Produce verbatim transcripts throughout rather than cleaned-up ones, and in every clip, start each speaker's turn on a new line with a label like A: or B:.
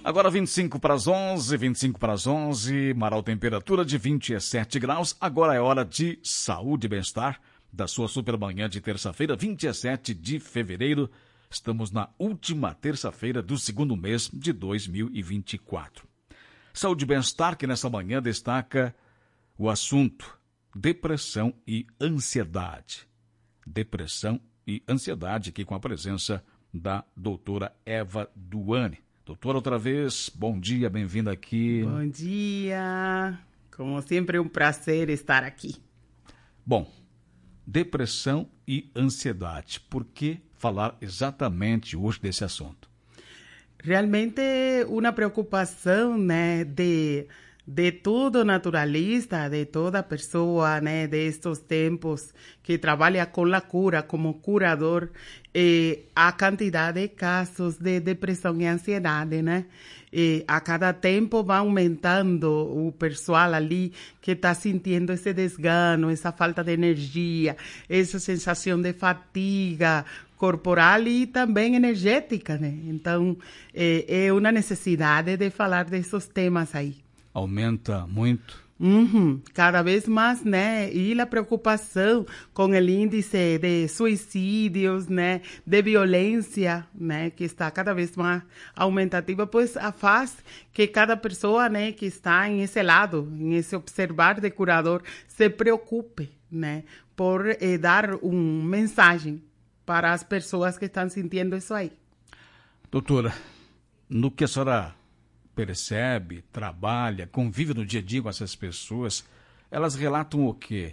A: Agora vinte e cinco para as onze, vinte e cinco para as onze, Marau, temperatura de vinte e sete graus. Agora é hora de saúde e bem-estar da sua supermanhã de terça-feira, vinte e sete de fevereiro. Estamos na última terça-feira do segundo mês de dois mil e vinte e quatro. Saúde e bem-estar que nessa manhã destaca o assunto depressão e ansiedade. Depressão e ansiedade aqui com a presença da doutora Eva Duane. Doutora, outra vez, bom dia, bem-vinda aqui.
B: Bom dia, como sempre é um prazer estar aqui.
A: Bom, depressão e ansiedade, por que falar exatamente hoje desse assunto?
B: Realmente uma preocupação, né, de, de todo naturalista, de toda pessoa, né, destes tempos que trabalha com a cura, como curador, eh, a quantidade de casos de depressão e ansiedade, né? E a cada tempo vai aumentando o pessoal ali que está sentindo esse desgano, essa falta de energia, essa sensação de fatiga corporal e também energética, né? Então, é, é uma necessidade de falar desses temas aí.
A: Aumenta muito?
B: Uhum, cada vez mais, né? E a preocupação com o índice de suicídios, né? De violência, né? Que está cada vez mais aumentativa, pois faz que cada pessoa, né? Que está em esse lado, em esse observar de curador, se preocupe, né? Por eh, dar uma mensagem para as pessoas que estão sentindo isso aí.
A: Doutora, no que a senhora percebe, trabalha, convive no dia a dia com essas pessoas, elas relatam o quê?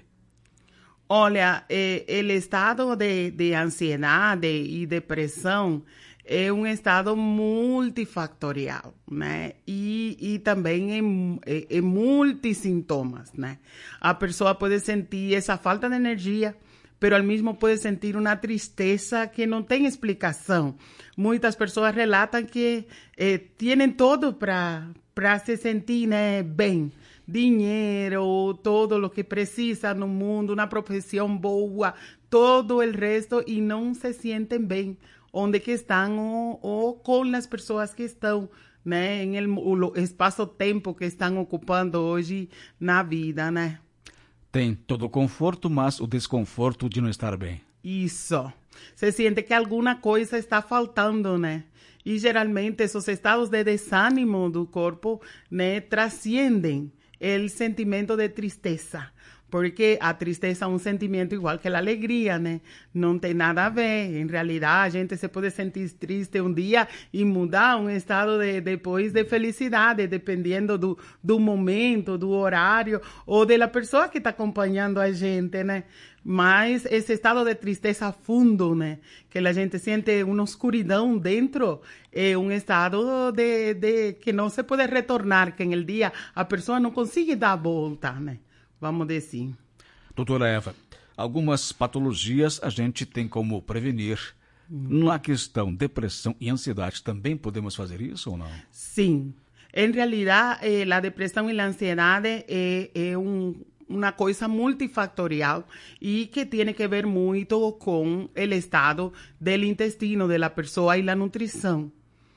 B: Olha, eh, o estado de, de ansiedade e depressão é um estado multifactorial, né? E, e também é, é, é multissintomas, né? A pessoa pode sentir essa falta de energia, pero al mismo pode sentir uma tristeza que não tem explicação. Muitas pessoas relatam que eh, têm todo para para se sentir, né, bem. Dinheiro, todo o que precisa no mundo, uma profissão boa, todo o resto, e não se sentem bem onde que estão ou, ou com as pessoas que estão, né, em el espaço-tempo que estão ocupando hoje na vida, né?
A: Tem todo o conforto, mas o desconforto de não estar bem.
B: Isso. Se sente que alguma coisa está faltando, né? E geralmente esses estados de desânimo do corpo, né, transcendem o sentimento de tristeza. Porque a tristeza é um sentimento igual que a alegria, né? Não tem nada a ver. Em realidade, a gente se pode sentir triste um dia e mudar um estado de, depois de felicidade, dependendo do, do momento, do horário ou da pessoa que está acompanhando a gente, né? Mas esse estado de tristeza fundo, né? Que a gente sente uma escuridão dentro, é um estado de, de que não se pode retornar, que no dia a pessoa não consegue dar a volta, né? Vamos dizer.
A: Doutora Eva, algumas patologias a gente tem como prevenir. Hum. Na questão depressão e ansiedade, também podemos fazer isso ou não?
B: Sim. Em realidade, eh, a depressão e a ansiedade é, é um, uma coisa multifactorial e que tem que ver muito com o estado do intestino da pessoa e a nutrição.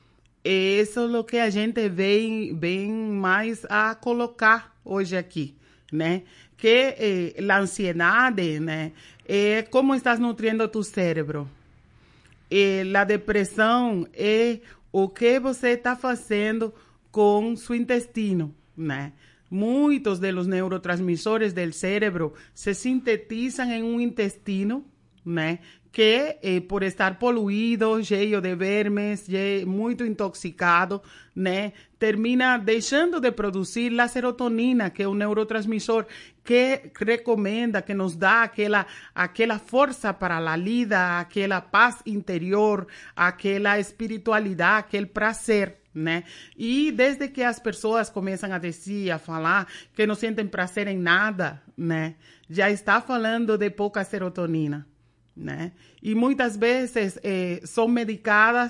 B: Isso é o que a gente vem, vem mais a colocar hoje aqui, né? Que eh, a ansiedade, né, é como estás nutrindo tu cérebro. E a depressão é o que você está fazendo com seu intestino, né? Muitos dos neurotransmissores do cérebro se sintetizam em um intestino, né? Que eh, por estar poluído, cheio de vermes, muito intoxicado, né, termina deixando de produzir a serotonina, que é um neurotransmissor que recomenda, que nos dá aquela, aquela força para a vida, aquela paz interior, aquela espiritualidade, aquele prazer, né? E desde que as pessoas começam a dizer, a falar que não sentem prazer em nada, né, já está falando de pouca serotonina, né? E muitas vezes eh, são medicadas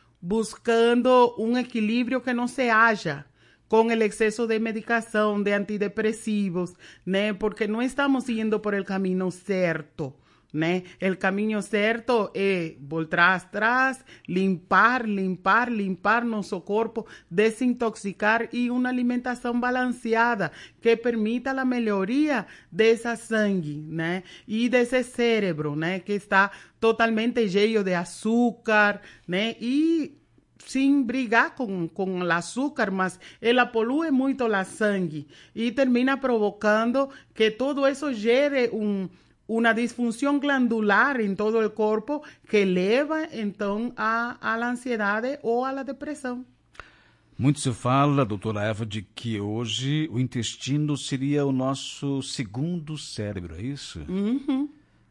B: buscando um equilíbrio que não se haja com o excesso de medicação, de antidepressivos, né? Porque não estamos indo por el caminho certo, né? O caminho certo é voltar atrás, limpar, limpar, limpar nosso corpo, desintoxicar e uma alimentação balanceada que permita a melhoria dessa sangue, né? E desse cérebro, né? Que está totalmente cheio de açúcar, né? E sem brigar com, com o açúcar, mas ela polui muito o sangue e termina provocando que todo isso gere um uma disfunção glandular em todo o corpo que leva, então, à, à ansiedade ou à depressão.
A: Muito se fala, doutora Eva, de que hoje o intestino seria o nosso segundo cérebro, é isso?
B: Uhum.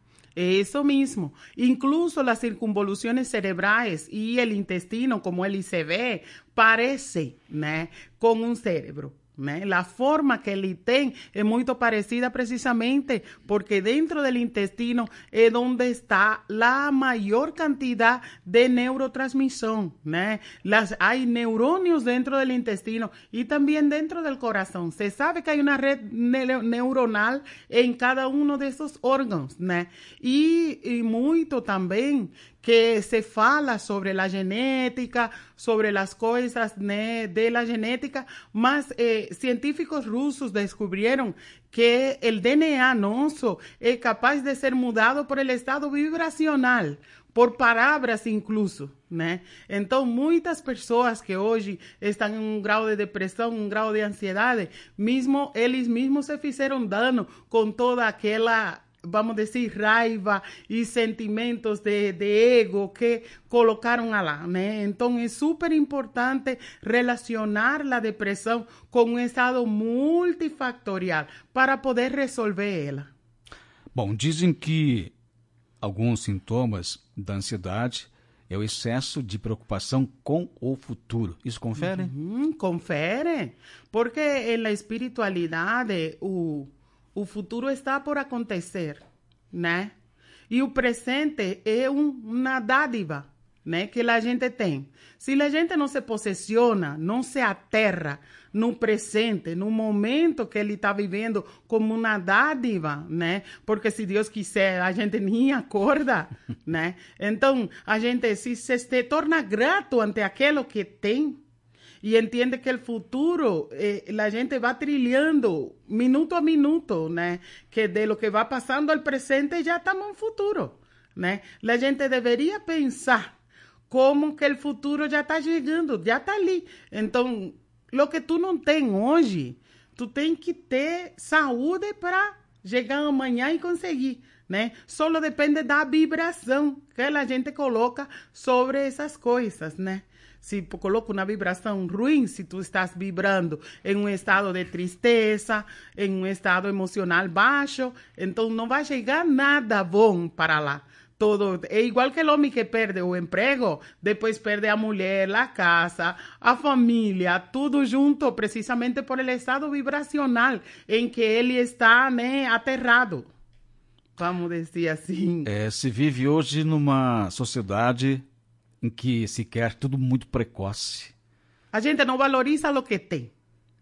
B: Isso mesmo. Incluso as circunvoluções cerebrais e o intestino, como ele se vê, parece, né, com um cérebro. Né? A forma que ele tem é muito parecida precisamente porque dentro do intestino é onde está a maior quantidade de neurotransmissão, né? Las, há neurônios dentro do intestino e também dentro do coração. Se sabe que há uma rede ne neuronal em cada um desses órgãos, né? E, e muito também que se fala sobre a genética, sobre as coisas, né, de la genética, mas eh, científicos russos descobriram que o D N A nosso é capaz de ser mudado por el estado vibracional, por palavras incluso, né? Então, muitas pessoas que hoje estão em um grau de depressão, um grau de ansiedade, mesmo eles mesmos se fizeram dano com toda aquela, vamos dizer, raiva e sentimentos de, de ego que colocaram lá, né? Então, é super importante relacionar a depressão com um estado multifactorial para poder resolver ela.
A: Bom, dizem que alguns sintomas da ansiedade é o excesso de preocupação com o futuro. Isso confere?
B: Uhum, confere, porque na espiritualidade o O futuro está por acontecer, né? E o presente é um, uma dádiva, né? Que a gente tem. Se a gente não se posiciona, não se aterra no presente, no momento que ele está vivendo como uma dádiva, né? Porque se Deus quiser, a gente nem acorda, né? Então, a gente se, se torna grato ante aquilo que tem, e entende que o futuro, eh, a gente vai trilhando minuto a minuto, né? Que de lo que vai passando ao presente já estamos no futuro, né? A gente deveria pensar como que o futuro já está chegando, já está ali. Então, o que tu não tem hoje, tu tem que ter saúde para chegar amanhã e conseguir, né? Só depende da vibração que a gente coloca sobre essas coisas, né? Se coloca uma vibração ruim, se tu estás vibrando em um estado de tristeza, em um estado emocional baixo, então não vai chegar nada bom para lá. Todo, é igual que o homem que perde o emprego, depois perde a mulher, a casa, a família, tudo junto, precisamente por el estado vibracional em que ele está, né, aterrado. Vamos dizer assim.
A: É, se vive hoje numa sociedade em que se quer tudo muito precoce.
B: A gente não valoriza o que tem.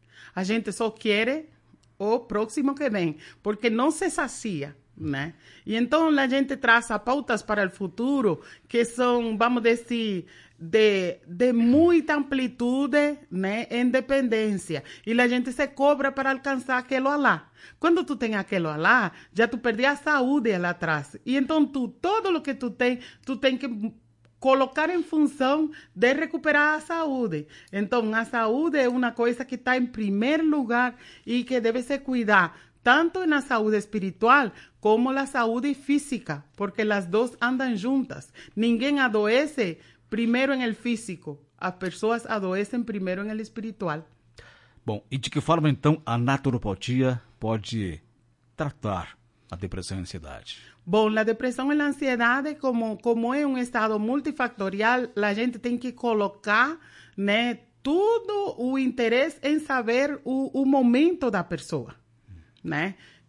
B: A gente só quer o próximo que vem, porque não se sacia, né? E então a gente traça pautas para o futuro que são, vamos dizer, de, de muita amplitude, né? Em dependência. E a gente se cobra para alcançar aquilo lá. Quando tu tem aquilo lá, já tu perdi a saúde lá atrás. E então tu, todo o que tu tem, tu tem que colocar em função de recuperar a saúde. Então, a saúde é uma coisa que está em primeiro lugar e que deve se cuidar, tanto na saúde espiritual como na saúde física, porque as duas andam juntas. Ninguém adoece primeiro em el físico, as pessoas adoecem primeiro em el espiritual.
A: Bom, e de que forma, então, a naturopatia pode tratar a depressão e a ansiedade?
B: Bom, a depressão e a ansiedade, como, como é um estado multifactorial, a gente tem que colocar, né, todo o interesse em saber o, o momento da pessoa, né?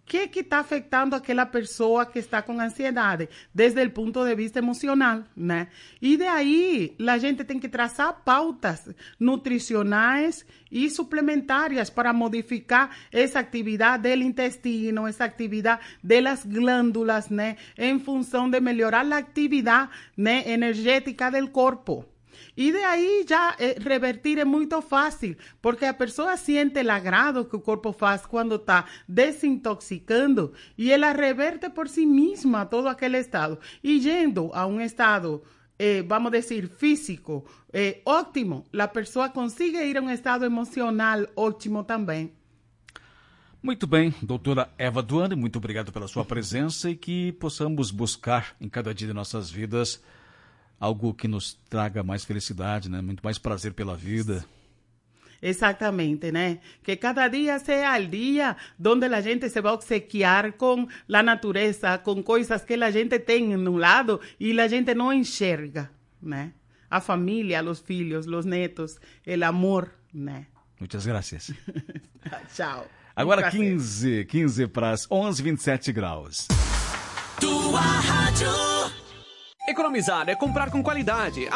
B: que que está afetando aquela pessoa que está com ansiedade, desde o ponto de vista emocional, né? E de aí, a gente tem que traçar pautas nutricionais e suplementares para modificar essa atividade do intestino, essa atividade das glândulas, né? Em função de melhorar a atividade, né, energética do corpo. E de aí já eh, revertir é muito fácil, porque a pessoa sente o agrado que o corpo faz quando está desintoxicando e ela reverte por si mesma todo aquele estado. E yendo a um estado, eh, vamos dizer, físico eh, ótimo, a pessoa consigue ir a um estado emocional ótimo também.
A: Muito bem, doutora Eva Duane, muito obrigado pela sua presença e que possamos buscar em cada dia de nossas vidas algo que nos traga mais felicidade, né? Muito mais prazer pela vida.
B: Exatamente, né? Que cada dia seja o dia onde a gente se vai obsequiar com a natureza, com coisas que a gente tem no lado e a gente não enxerga, né? A família, os filhos, os netos, o amor, né?
A: Muitas graças.
B: Tchau.
A: Agora quinze, quinze para as onze, vinte e sete graus.
C: Tua rádio. Economizar é comprar com qualidade.